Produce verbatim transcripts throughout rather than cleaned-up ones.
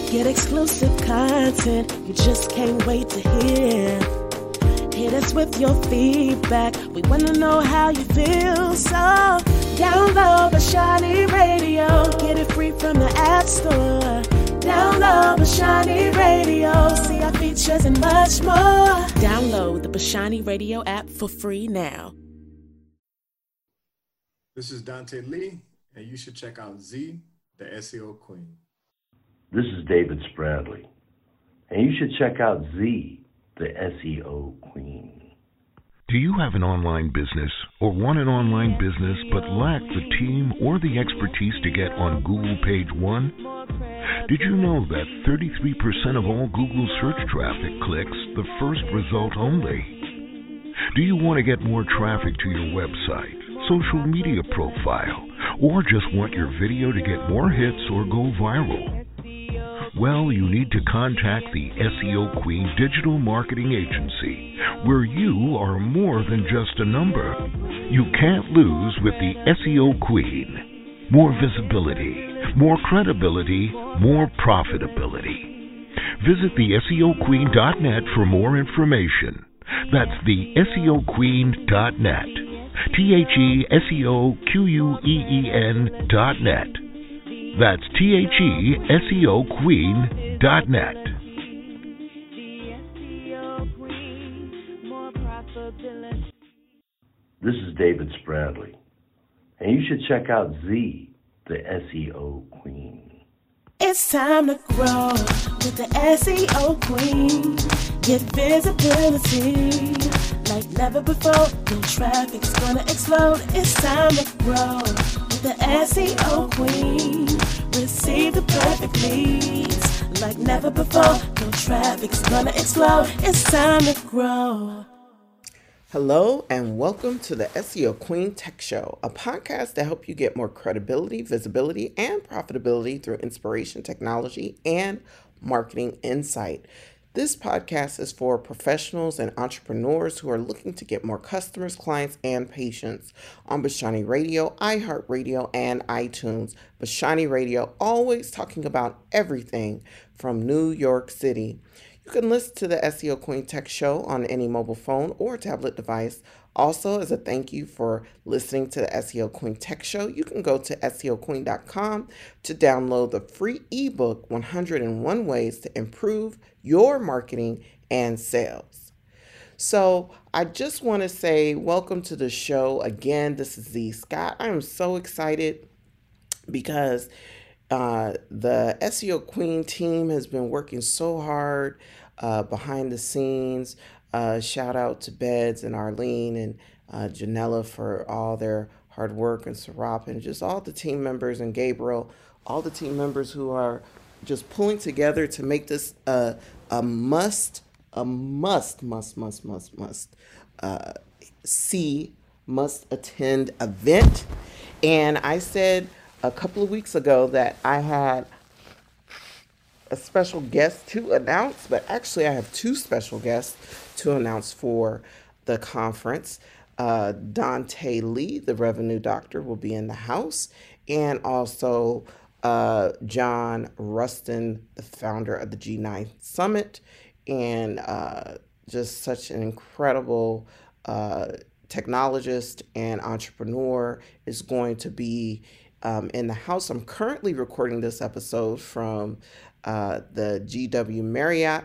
Get exclusive content you just can't wait to hear. Hit us with your feedback. We want to know how you feel. So download Bashani Radio. Get it free from the App Store. Download Bashani Radio. See our features and much more. Download the Bashani Radio app for free now. This is Dante Lee, and you should check out Z, the S E O Queen. This is David Spradley, and you should check out Z, the S E O Queen. Do you have an online business or want an online business but lack the team or the expertise to get on Google Page One? Did you know that thirty-three percent of all Google search traffic clicks the first result only? Do you want to get more traffic to your website, social media profile, or just want your video to get more hits or go viral? Well, you need to contact the S E O Queen Digital Marketing Agency, where you are more than just a number. You can't lose with the S E O Queen. More visibility, more credibility, more profitability. Visit the S E O queen dot net for more information. That's the S E O queen dot net. T H E S E O Q U E E N dot net. That's T H E S E O Queen dot net. This is David Spradley, and you should check out Z, the S E O Queen. It's time to grow with the S E O Queen. Get visibility like never before. Your traffic's gonna explode. It's time to grow with the S E O Queen. Receive the perfect leads like never before. Your traffic's gonna explode. It's time to grow. Hello and welcome to the S E O Queen Tech Show, a podcast to help you get more credibility, visibility, and profitability through inspiration, technology, and marketing insight. This podcast is for professionals and entrepreneurs who are looking to get more customers, clients, and patients on Bashani Radio, iHeartRadio, and iTunes. Bashani Radio, always talking about everything from New York City. You can listen to the S E O Queen Tech Show on any mobile phone or tablet device. Also, as a thank you for listening to the S E O Queen Tech Show, you can go to S E O queen dot com to download the free ebook, one hundred one Ways to Improve Your Marketing and Sales. So I just want to say welcome to the show. Again, this is Z Scott. I am so excited because uh, the S E O Queen team has been working so hard uh, behind the scenes. Uh, shout out to Beds and Arlene and uh, Janella for all their hard work, and Sarap and just all the team members, and Gabriel, all the team members who are just pulling together to make this uh, a must, a must, must, must, must, must uh, see, must attend event. And I said a couple of weeks ago that I had a special guest to announce, but actually I have two special guests to announce for the conference. Uh, Dante Lee, the revenue doctor, will be in the house, and also uh, John Rustin, the founder of the G nine Summit, and uh, just such an incredible uh, technologist and entrepreneur, is going to be um, in the house. I'm currently recording this episode from uh, the G W Marriott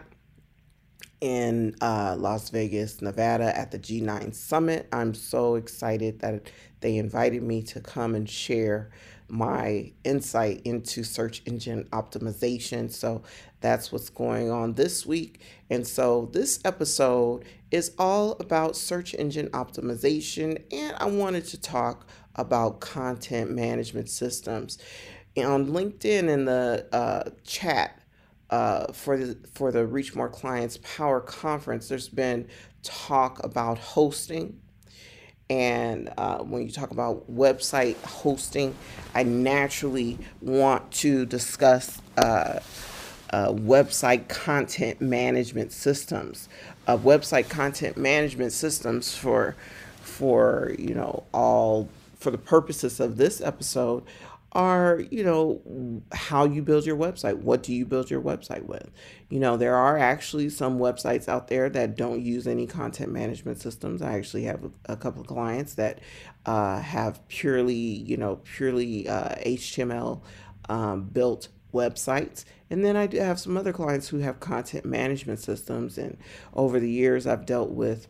in uh, Las Vegas, Nevada at the G nine Summit. I'm so excited that they invited me to come and share my insight into search engine optimization. So that's what's going on this week. And so this episode is all about search engine optimization, and I wanted to talk about content management systems. On LinkedIn in the uh, chat, Uh, for the for the Reach More Clients Power Conference, there's been talk about hosting. And uh, when you talk about website hosting, I naturally want to discuss uh, uh, website content management systems. Uh, website content management systems for for you know all for the purposes of this episode are, you know, how you build your website. What do you build your website with? You know, there are actually some websites out there that don't use any content management systems. I actually have a, a couple of clients that uh, have purely, you know, purely uh, H T M L um, built websites. And then I do have some other clients who have content management systems. And over the years, I've dealt with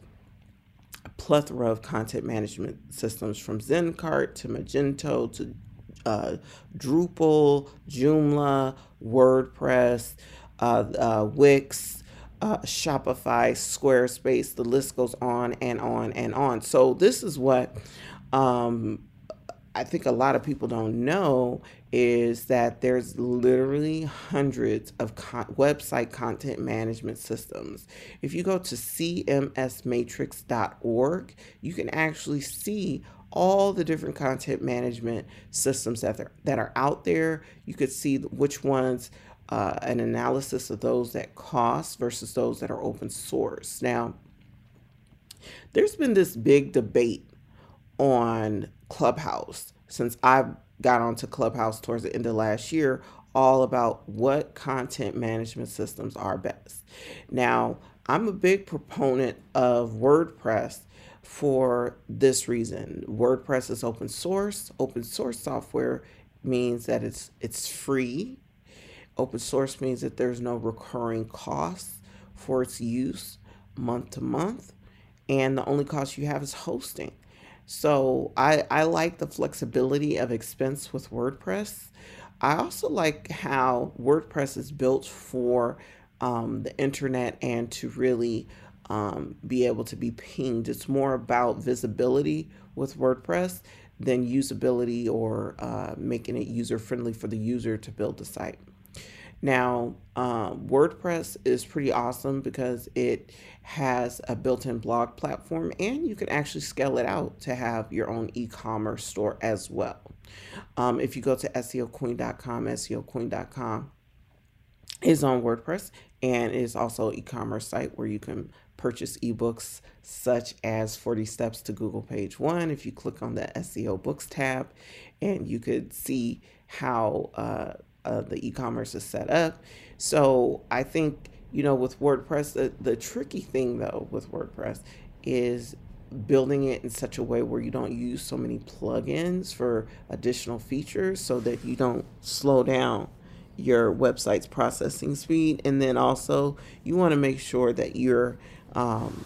a plethora of content management systems, from Zencart to Magento to uh, Drupal, Joomla, WordPress, uh, uh, Wix, uh, Shopify, Squarespace. The list goes on and on and on. So this is what um, I think a lot of people don't know, is that there's literally hundreds of con- website content management systems. If you go to c m s matrix dot org, you can actually see all the different content management systems that are, that are out there. You could see which ones, uh, an analysis of those that cost versus those that are open source. Now, there's been this big debate on Clubhouse since I got onto Clubhouse towards the end of last year, all about what content management systems are best. Now, I'm a big proponent of WordPress for this reason. WordPress is open source. Open source software means that it's it's free. Open source means that there's no recurring costs for its use month to month, and the only cost you have is hosting. So I, I like the flexibility of expense with WordPress. I also like how WordPress is built for um, the internet and to really um, be able to be pinged. It's more about visibility with WordPress than usability or uh, making it user-friendly for the user to build the site. Now, um, WordPress is pretty awesome because it has a built-in blog platform, and you can actually scale it out to have your own e-commerce store as well. Um, if you go to S E O queen dot com, S E O queen dot com is on WordPress, and is also an e-commerce site where you can purchase ebooks such as forty Steps to Google Page One. If you click on the S E O Books tab, and you could see how uh, uh, the e-commerce is set up. So I think, you know, with WordPress, the, the tricky thing though with WordPress is building it in such a way where you don't use so many plugins for additional features so that you don't slow down your website's processing speed. And then also you want to make sure that you're um,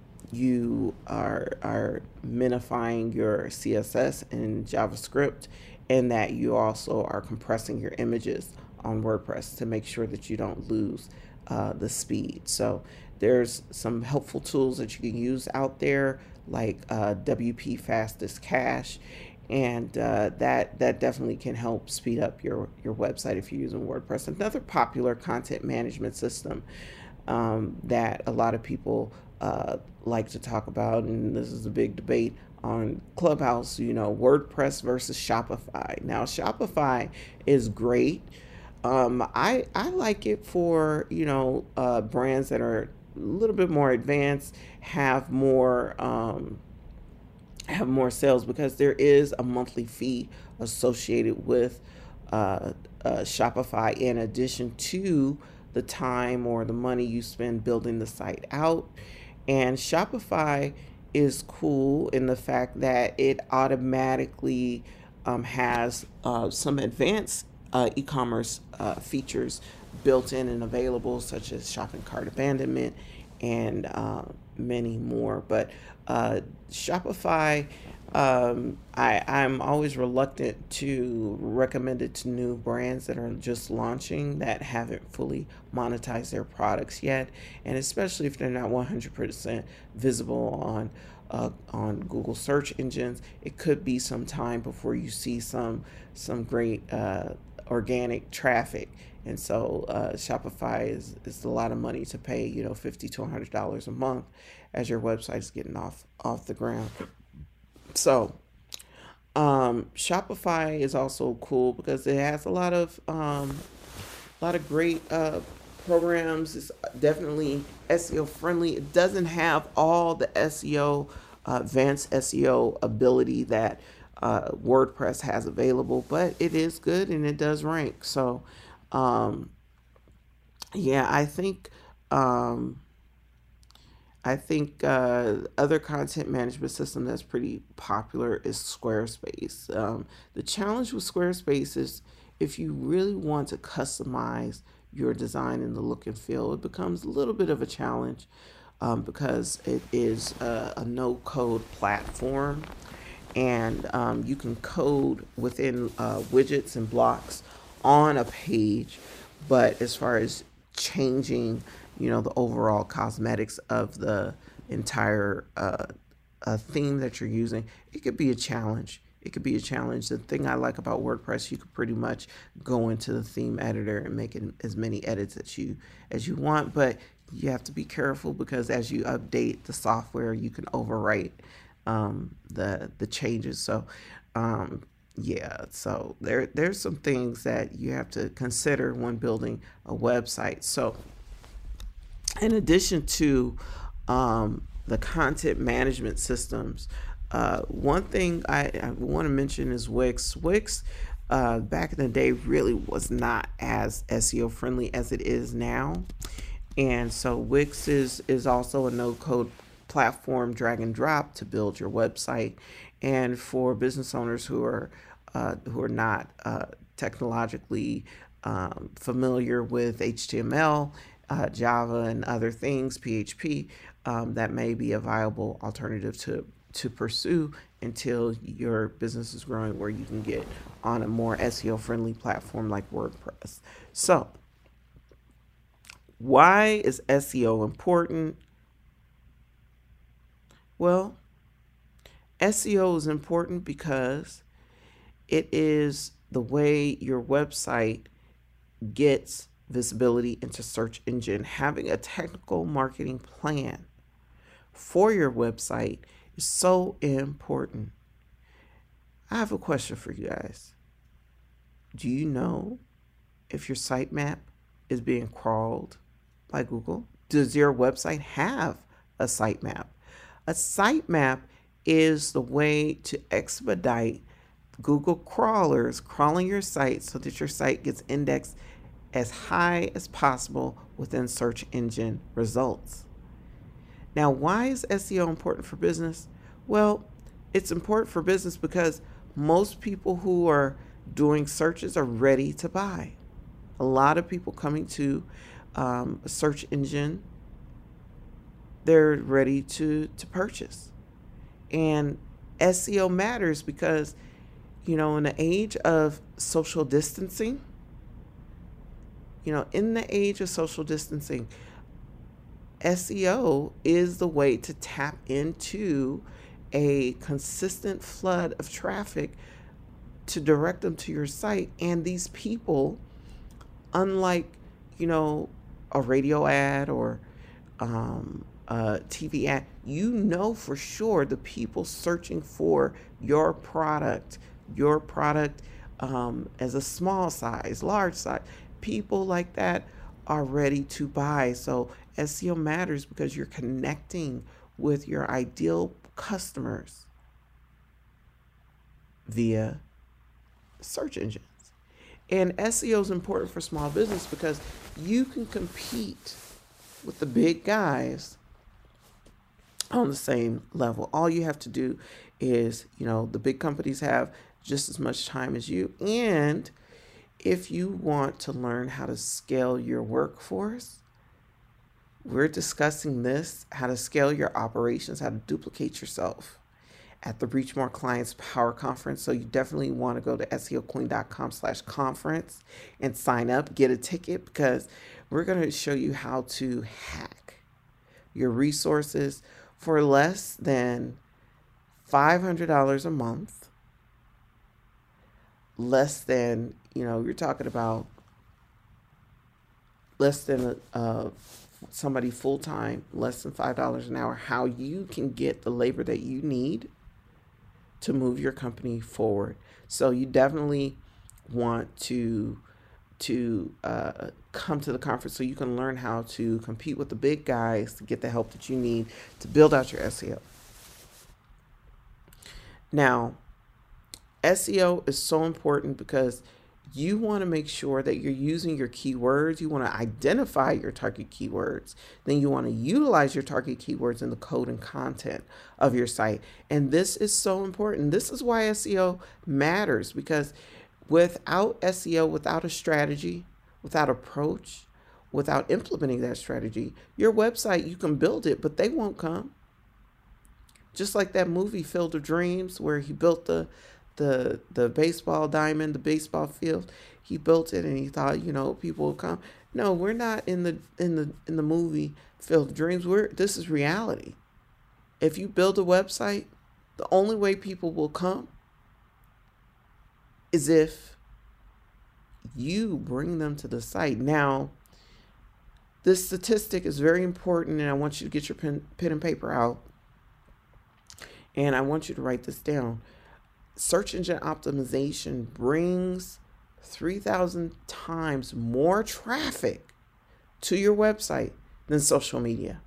you are are minifying your C S S and JavaScript, and that you also are compressing your images on WordPress to make sure that you don't lose uh, the speed. So there's some helpful tools that you can use out there, like uh, W P Fastest Cache, and uh, that that definitely can help speed up your your website if you're using WordPress. Another popular content management system um, that a lot of people uh, like to talk about, and this is a big debate on Clubhouse, you know, WordPress versus Shopify. Now, Shopify is great. Um, I I like it for, you know, uh, brands that are a little bit more advanced, have more um, have more sales, because there is a monthly fee associated with uh, uh, Shopify, in addition to the time or the money you spend building the site out. And Shopify is cool in the fact that it automatically um, has uh, some advanced uh, e-commerce uh, features built in and available, such as shopping cart abandonment and uh, many more. But uh, Shopify, um, I, I'm always reluctant to recommend it to new brands that are just launching, that haven't fully monetized their products yet, and especially if they're not one hundred percent visible on uh, on Google search engines. It could be some time before you see some some great uh, organic traffic. And so uh, Shopify is, is a lot of money to pay, you know, fifty to one hundred dollars a month as your website is getting off, off the ground. So um, Shopify is also cool because it has a lot of um, a lot of great uh, programs. It's definitely S E O friendly. It doesn't have all the S E O, uh, advanced S E O ability that uh, WordPress has available, but it is good and it does rank. So, um, yeah, I think, um, I think uh, other content management system that's pretty popular is Squarespace. Um, the challenge with Squarespace is if you really want to customize your design and the look and feel, it becomes a little bit of a challenge um, because it is a, a no-code platform, and um, you can code within uh, widgets and blocks on a page, but as far as changing, you know, the overall cosmetics of the entire uh, uh, theme that you're using, it could be a challenge. It could be a challenge. The thing I like about WordPress, you could pretty much go into the theme editor and make it as many edits as you as you want, but you have to be careful because as you update the software, you can overwrite um, the the changes. So, um, yeah, so there there's some things that you have to consider when building a website. So, in addition to um, the content management systems, uh, one thing I, I want to mention is Wix. Wix, uh, back in the day, really was not as S E O friendly as it is now. And so Wix is, is also a no-code platform, drag and drop to build your website. And for business owners who are uh, who are not uh, technologically um, familiar with H T M L, Uh, Java and other things, P H P, um, that may be a viable alternative to, to pursue until your business is growing where you can get on a more S E O friendly platform like WordPress. So, why is S E O important? Well, S E O is important because it is the way your website gets visibility into search engine. Having a technical marketing plan for your website is so important. I have a question for you guys. Do you know if your sitemap is being crawled by Google? Does your website have a sitemap? A sitemap is the way to expedite Google crawlers crawling your site so that your site gets indexed as high as possible within search engine results. Now, why is S E O important for business? Well, it's important for business because most people who are doing searches are ready to buy. A lot of people coming to um, a search engine, they're ready to, to purchase. And S E O matters because, you know, in the age of social distancing, You know, in the age of social distancing, S E O is the way to tap into a consistent flood of traffic to direct them to your site. And these people, unlike, you know, a radio ad or um, a T V ad, you know for sure the people searching for your product, your product um, as a small size, large size, people like that are ready to buy. So S E O matters because you're connecting with your ideal customers via search engines. And S E O is important for small business because you can compete with the big guys on the same level. All you have to do is, you know, the big companies have just as much time as you. And if you want to learn how to scale your workforce, we're discussing this, how to scale your operations, how to duplicate yourself at the Reach More Clients Power Conference. So you definitely want to go to SEOqueen.com slash conference and sign up, get a ticket, because we're going to show you how to hack your resources for less than five hundred dollars a month, less than, you know, you're talking about less than uh, somebody full-time, less than five dollars an hour, how you can get the labor that you need to move your company forward. So you definitely want to to uh, come to the conference so you can learn how to compete with the big guys to get the help that you need to build out your S E O. Now, S E O is so important because you want to make sure that you're using your keywords. You want to identify your target keywords. Then you want to utilize your target keywords in the code and content of your site. And this is so important. This is why S E O matters, because without S E O, without a strategy, without approach, without implementing that strategy, your website, you can build it, but they won't come. Just like that movie Field of Dreams, where he built the the the baseball diamond, the baseball field. He built it and he thought, you know, people will come. No, we're not in the in the in the movie Field of Dreams. We're this is reality. If you build a website, the only way people will come is if you bring them to the site. Now, this statistic is very important, and I want you to get your pen, pen and paper out. And I want you to write this down. Search engine optimization brings three thousand times more traffic to your website than social media.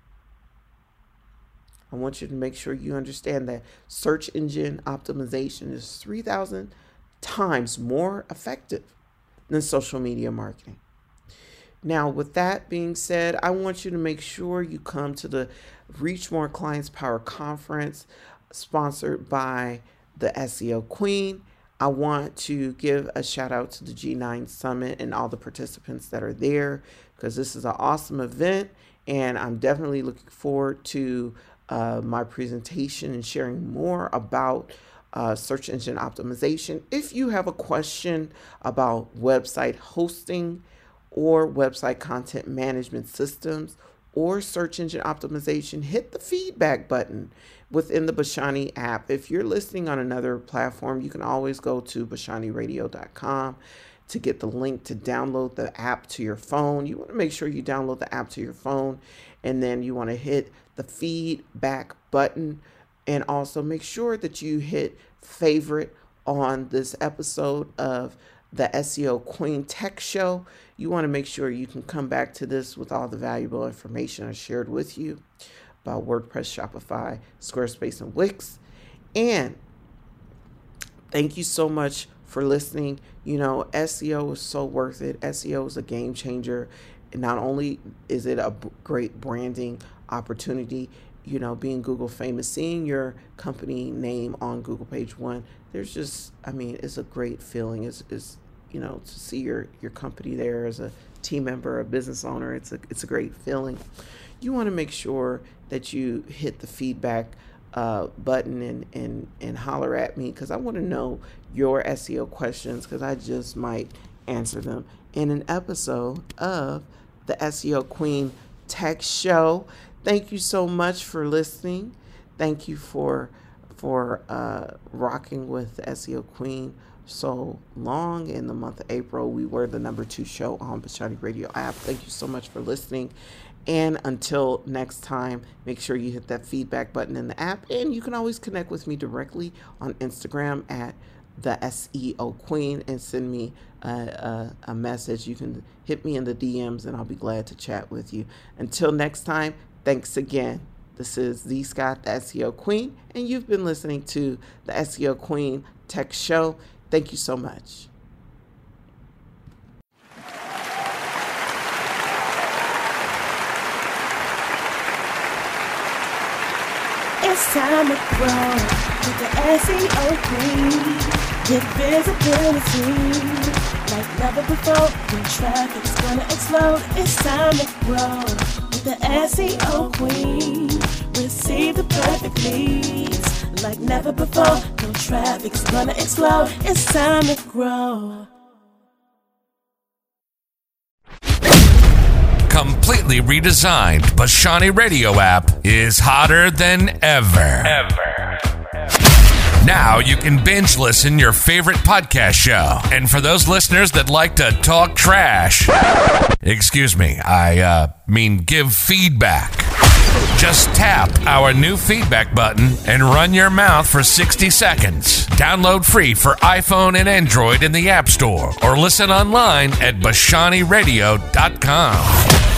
I want you to make sure you understand that search engine optimization is three thousand times more effective than social media marketing. Now, with that being said, I want you to make sure you come to the Reach More Clients Power Conference, sponsored by the S E O Queen. I want to give a shout out to the G nine Summit and all the participants that are there, because this is an awesome event, and I'm definitely looking forward to uh, my presentation and sharing more about uh, search engine optimization. If you have a question about website hosting or website content management systems or search engine optimization, hit the feedback button within the Bashani app. If you're listening on another platform, you can always go to bashani radio dot com to get the link to download the app to your phone. You want to make sure you download the app to your phone, and then you want to hit the feedback button, and also make sure that you hit favorite on this episode of the S E O Queen Tech Show. You want to make sure you can come back to this with all the valuable information I shared with you about WordPress, Shopify, Squarespace, and Wix. And thank you so much for listening. You know, S E O is so worth it. S E O is a game changer. And not only is it a b- great branding opportunity, you know, being Google famous, seeing your company name on Google page one, there's just, I mean, it's a great feeling. It's, it's you know, to see your, your company there as a team member, a business owner, it's a, it's a great feeling. You want to make sure that you hit the feedback uh, button and, and, and holler at me, because I want to know your S E O questions, because I just might answer them in an episode of the S E O Queen Tech Show. Thank you so much for listening. Thank you for for uh, rocking with the S E O Queen so long. In the month of April, we were the number two show on Bashani Radio app. Thank you so much for listening. And until next time, make sure you hit that feedback button in the app. And you can always connect with me directly on Instagram at the S E O Queen and send me a, a, a message. You can hit me in the D Ms and I'll be glad to chat with you. Until next time, thanks again. This is Z Scott, the S E O Queen, and you've been listening to the S E O Queen Tech Show. Thank you so much. It's time to grow with the S E O Queen. Get visibility like never before. When traffic's gonna explode, it's time to grow with the S E O Queen. Receive the perfect leads like never before. No traffic's gonna explode. It's time to grow. Completely redesigned Bashani Radio app is hotter than ever. Ever. Now you can binge listen your favorite podcast show. And for those listeners that like to talk trash, excuse me, I uh, mean give feedback. Just tap our new feedback button and run your mouth for sixty seconds. Download free for iPhone and Android in the App Store, or listen online at bashani radio dot com.